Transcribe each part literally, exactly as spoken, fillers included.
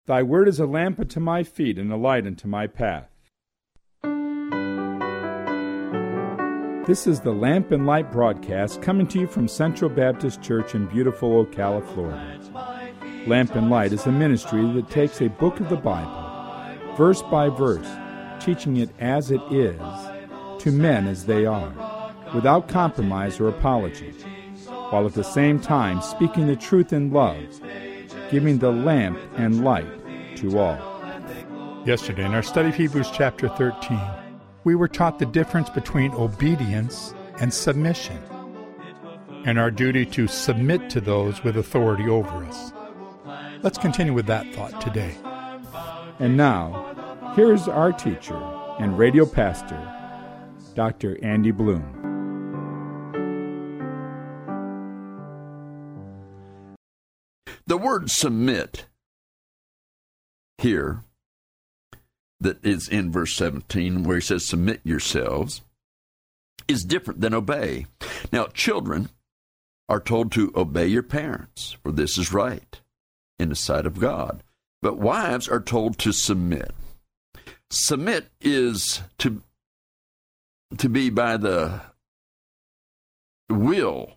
Thy word is a lamp unto my feet and a light unto my path. This is the Lamp and Light broadcast coming to you from Central Baptist Church in beautiful Ocala, Florida. Lamp and Light is a ministry that takes a book of the Bible, verse by verse, teaching it as it is, to men as they are, without compromise or apology, while at the same time speaking the truth in love, giving the lamp and light to all. Yesterday, in our study of Hebrews chapter thirteen, we were taught the difference between obedience and submission, and our duty to submit to those with authority over us. Let's continue with that thought today. And now, here is our teacher and radio pastor, Doctor Andy Bloom. The word submit here, that is in verse seventeen, where he says, submit yourselves, is different than obey. Now, children are told to obey your parents, for this is right in the sight of God. But wives are told to submit. Submit is to, to be by the will,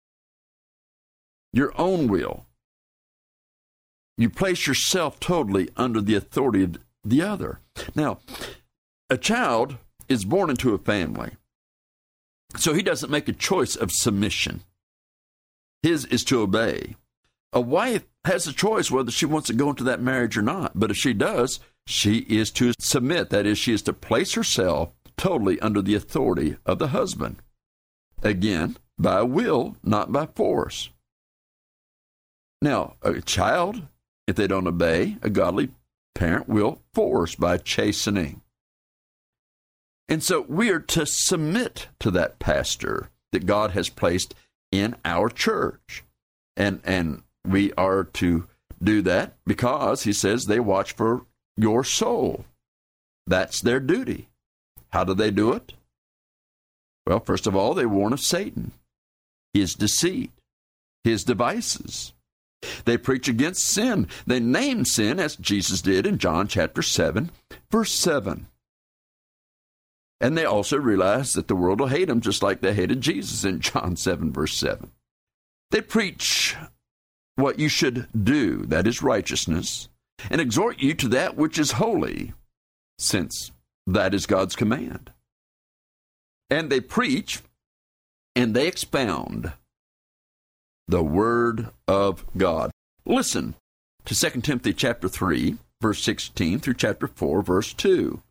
your own will. You place yourself totally under the authority of the other. Now, a child is born into a family, so he doesn't make a choice of submission. His is to obey. A wife has a choice whether she wants to go into that marriage or not, but if she does, she is to submit. That is, she is to place herself totally under the authority of the husband. Again, by will, not by force. Now, a child, if they don't obey, a godly parent will force by chastening. And so we are to submit to that pastor that God has placed in our church. And and we are to do that because, he says, they watch for your soul. That's their duty. How do they do it? Well, first of all, they warn of Satan, his deceit, his devices. They preach against sin. They name sin, as Jesus did in John chapter seven, verse seven. And they also realize that the world will hate them just like they hated Jesus in John seven, verse seven. They preach what you should do, that is righteousness, and exhort you to that which is holy, since that is God's command. And they preach and they expound the Word of God. Listen to Second Timothy chapter three, verse sixteen through chapter four, verse two.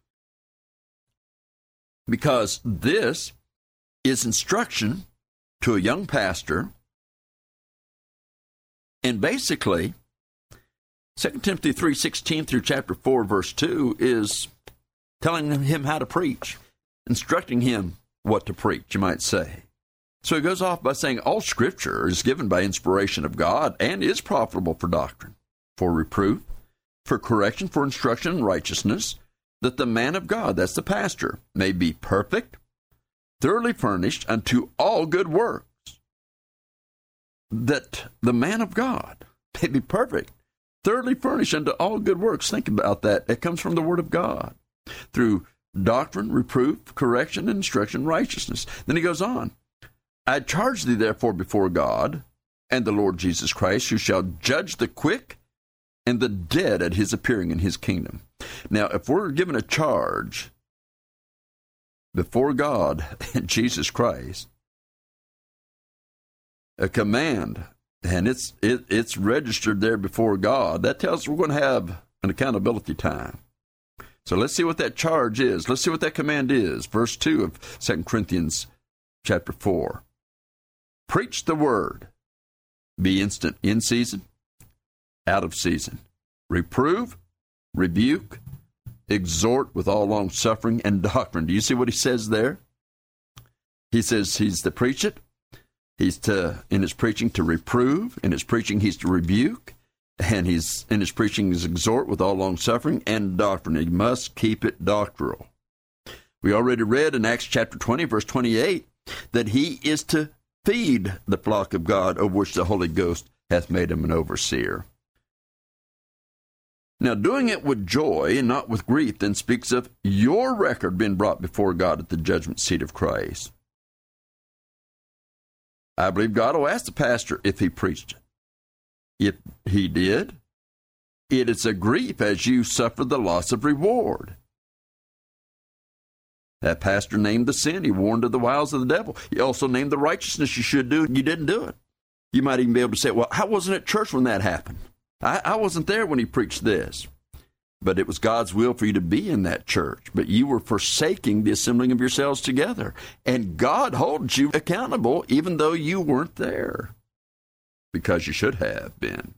Because this is instruction to a young pastor. And basically, Second Timothy three sixteen through chapter four, verse two is telling him how to preach, instructing him what to preach, you might say. So he goes off by saying, all Scripture is given by inspiration of God and is profitable for doctrine, for reproof, for correction, for instruction in righteousness, that the man of God, that's the pastor, may be perfect, thoroughly furnished unto all good works. That the man of God may be perfect, thoroughly furnished unto all good works. Think about that. It comes from the Word of God, through doctrine, reproof, correction, and instruction in righteousness. Then he goes on. I charge thee therefore before God and the Lord Jesus Christ, who shall judge the quick and the dead at his appearing in his kingdom. Now, if we're given a charge before God and Jesus Christ, a command, and it's it, it's registered there before God, that tells us we're going to have an accountability time. So let's see what that charge is. Let's see what that command is. Verse two of Second Corinthians chapter four. Preach the word. Be instant in season, out of season. Reprove, rebuke, exhort with all long suffering and doctrine. Do you see what he says there? He says he's to preach it. He's to, in his preaching, to reprove. In his preaching, he's to rebuke. And he's, in his preaching, he's exhort with all long suffering and doctrine. He must keep it doctrinal. We already read in Acts chapter twenty, verse twenty-eight, that he is to feed the flock of God, over which the Holy Ghost hath made him an overseer. Now, doing it with joy and not with grief then speaks of your record being brought before God at the judgment seat of Christ. I believe God will ask the pastor if he preached it. If he did, it is a grief as you suffer the loss of reward. That pastor named the sin. He warned of the wiles of the devil. He also named the righteousness you should do, and you didn't do it. You might even be able to say, well, I wasn't at church when that happened. I, I wasn't there when he preached this. But it was God's will for you to be in that church. But you were forsaking the assembling of yourselves together. And God holds you accountable even though you weren't there. Because you should have been.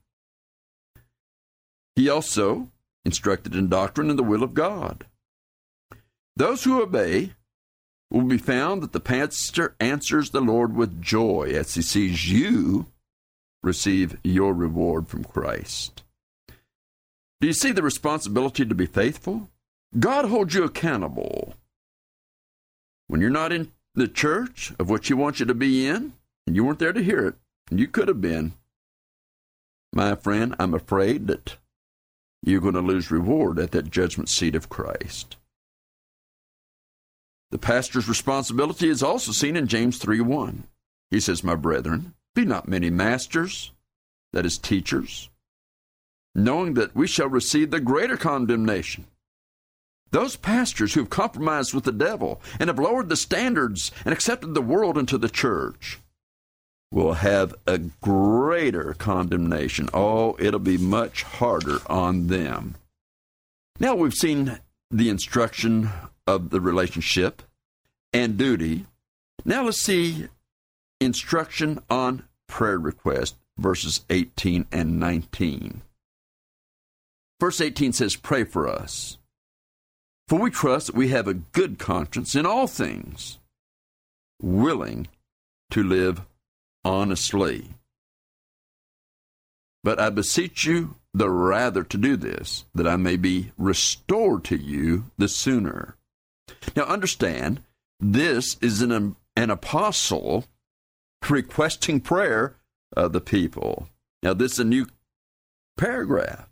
He also instructed in doctrine and the will of God. Those who obey will be found that the pastor answers the Lord with joy as he sees you receive your reward from Christ. Do you see the responsibility to be faithful? God holds you accountable. When you're not in the church of what He wants you to be in, and you weren't there to hear it, and you could have been, my friend, I'm afraid that you're going to lose reward at that judgment seat of Christ. The pastor's responsibility is also seen in James three one. He says, my brethren, be not many masters, that is, teachers, knowing that we shall receive the greater condemnation. Those pastors who have compromised with the devil and have lowered the standards and accepted the world into the church will have a greater condemnation. Oh, it'll be much harder on them. Now we've seen the instruction of the relationship and duty. Now let's see instruction on prayer request, verses eighteen and nineteen. Verse eighteen says, pray for us, for we trust that we have a good conscience in all things, willing to live honestly. But I beseech you the rather to do this, that I may be restored to you the sooner. Now understand, this is an, an apostle requesting prayer of the people. Now this is a new paragraph.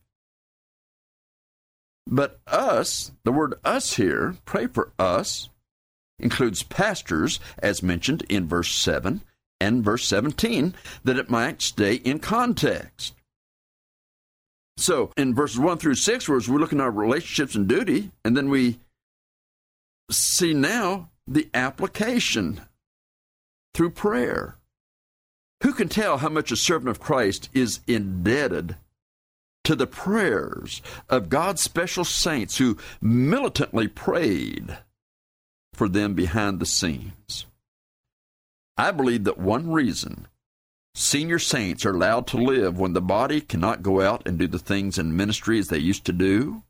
But us, the word us here, pray for us, includes pastors, as mentioned in verse seven and verse seventeen, that it might stay in context. So, in verses one through six, where we're looking at our relationships and duty, and then we see now the application through prayer. Who can tell how much a servant of Christ is indebted to the prayers of God's special saints who militantly prayed for them behind the scenes? I believe that one reason senior saints are allowed to live when the body cannot go out and do the things in ministry as they used to do,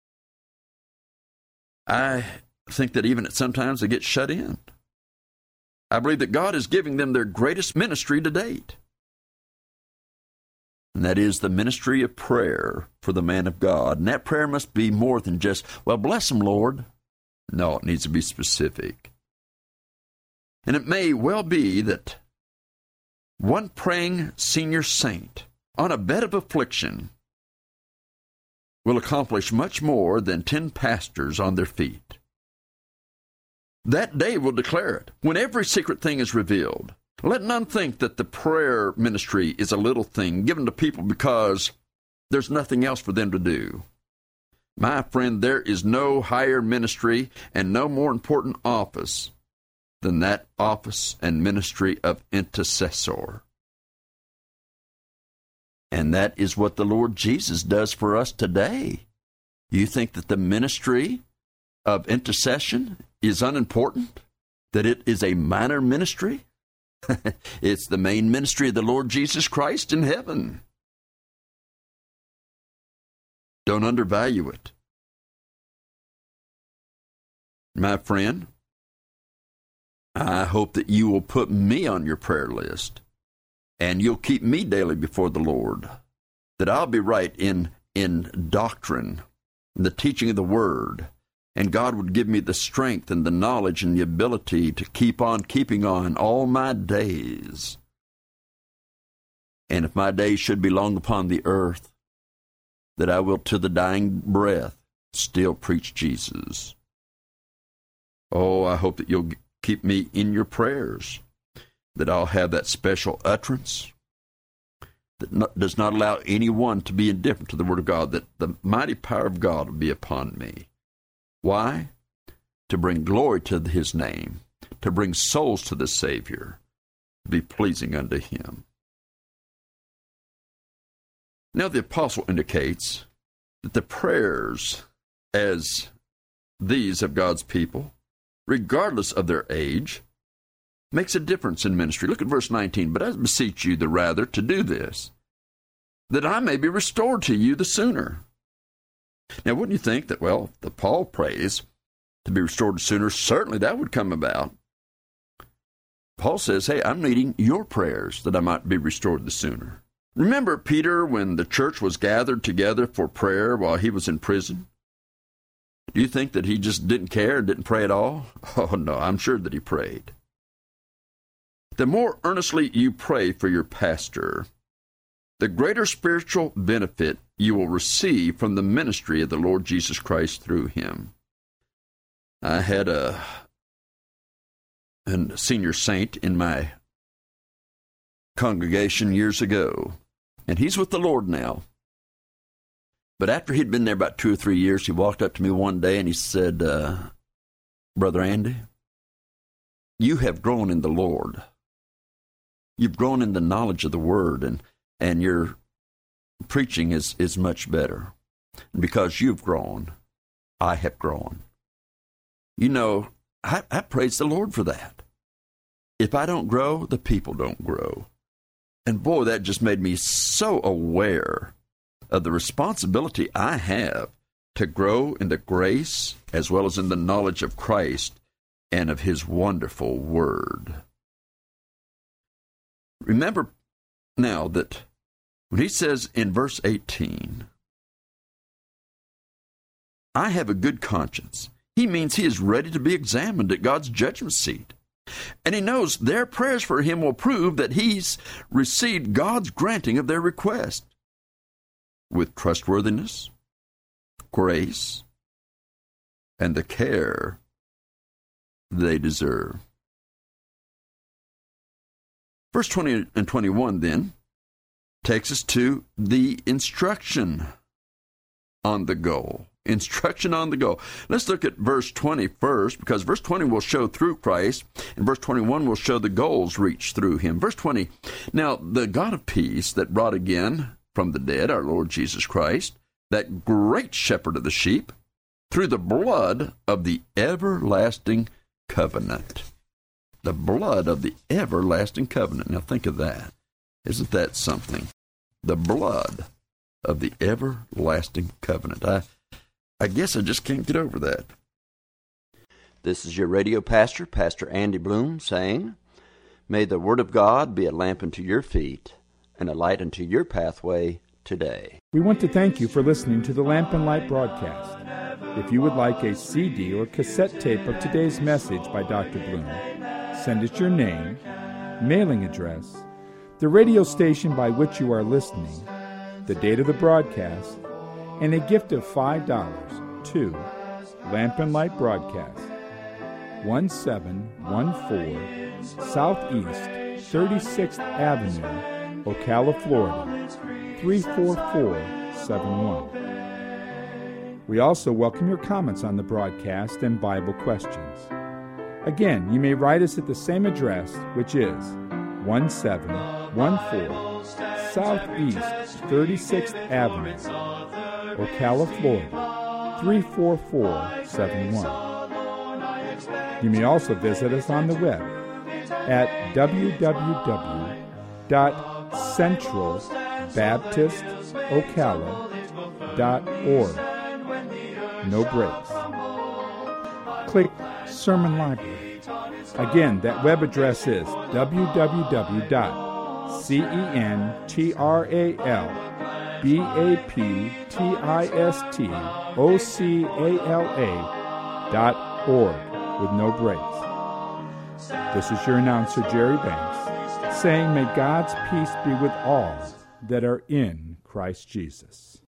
I think that even at sometimes they get shut in. I believe that God is giving them their greatest ministry to date. And that is the ministry of prayer for the man of God. And that prayer must be more than just, well, bless him, Lord. No, it needs to be specific. And it may well be that one praying senior saint on a bed of affliction will accomplish much more than ten pastors on their feet. That day will declare it, when every secret thing is revealed. Let none think that the prayer ministry is a little thing given to people because there's nothing else for them to do. My friend, there is no higher ministry and no more important office than that office and ministry of intercessor. And that is what the Lord Jesus does for us today. You think that the ministry of intercession is unimportant? That it is a minor ministry? It's the main ministry of the Lord Jesus Christ in heaven. Don't undervalue it. My friend, I hope that you will put me on your prayer list and you'll keep me daily before the Lord, that I'll be right in, in doctrine, in the teaching of the Word, and God would give me the strength and the knowledge and the ability to keep on keeping on all my days. And if my days should be long upon the earth, that I will to the dying breath still preach Jesus. Oh, I hope that you'll keep me in your prayers, that I'll have that special utterance that not, does not allow anyone to be indifferent to the Word of God, that the mighty power of God will be upon me. Why? To bring glory to His name, to bring souls to the Savior, to be pleasing unto Him. Now the apostle indicates that the prayers as these of God's people, regardless of their age, makes a difference in ministry. Look at verse nineteen. But I beseech you the rather to do this, that I may be restored to you the sooner. Now, wouldn't you think that, well, the Paul prays to be restored sooner, certainly that would come about. Paul says, hey, I'm needing your prayers that I might be restored the sooner. Remember Peter when the church was gathered together for prayer while he was in prison? Do you think that he just didn't care and didn't pray at all? Oh, no, I'm sure that he prayed. The more earnestly you pray for your pastor, the greater spiritual benefit you will receive from the ministry of the Lord Jesus Christ through him. I had a, a senior saint in my congregation years ago, and he's with the Lord now. But after he'd been there about two or three years, he walked up to me one day and he said, uh, Brother Andy, you have grown in the Lord. You've grown in the knowledge of the Word, and, and your preaching is, is much better. And because you've grown, I have grown. You know, I, I praise the Lord for that. If I don't grow, the people don't grow. And boy, that just made me so aware of the responsibility I have to grow in the grace as well as in the knowledge of Christ and of His wonderful Word. Remember now that when he says in verse eighteen, I have a good conscience, he means he is ready to be examined at God's judgment seat. And he knows their prayers for him will prove that he's received God's granting of their request with trustworthiness, grace, and the care they deserve. Verse twenty and twenty-one then takes us to the instruction on the goal. Instruction on the goal. Let's look at verse twenty first, because verse twenty will show through Christ, and verse twenty-one will show the goals reached through him. Verse twenty, now the God of peace that brought again from the dead our Lord Jesus Christ, that great shepherd of the sheep, through the blood of the everlasting covenant. The blood of the everlasting covenant. Now think of that. Isn't that something? The blood of the everlasting covenant. I, I guess I just can't get over that. This is your radio pastor, Pastor Andy Bloom, saying, may the Word of God be a lamp unto your feet and a light unto your pathway today. We want to thank you for listening to the Lamp and Light broadcast. If you would like a C D or cassette tape of today's message by Doctor Bloom, send us your name, mailing address, the radio station by which you are listening, the date of the broadcast, and a gift of five dollars to Lamp and Light Broadcast, one seven one four Southeast thirty-sixth Avenue, Ocala, Florida, three four four seven one. We also welcome your comments on the broadcast and Bible questions. Again, you may write us at the same address, which is one seven one four Southeast thirty-sixth Avenue, Ocala, Florida, three four four seven one. You may also visit us on the web at w w w dot central baptist ocala dot org. No breaks. Click Sermon Library. Again, that web address is w w w dot central baptist ocala dot org with no breaks. This is your announcer, Jerry Banks, saying may God's peace be with all that are in Christ Jesus.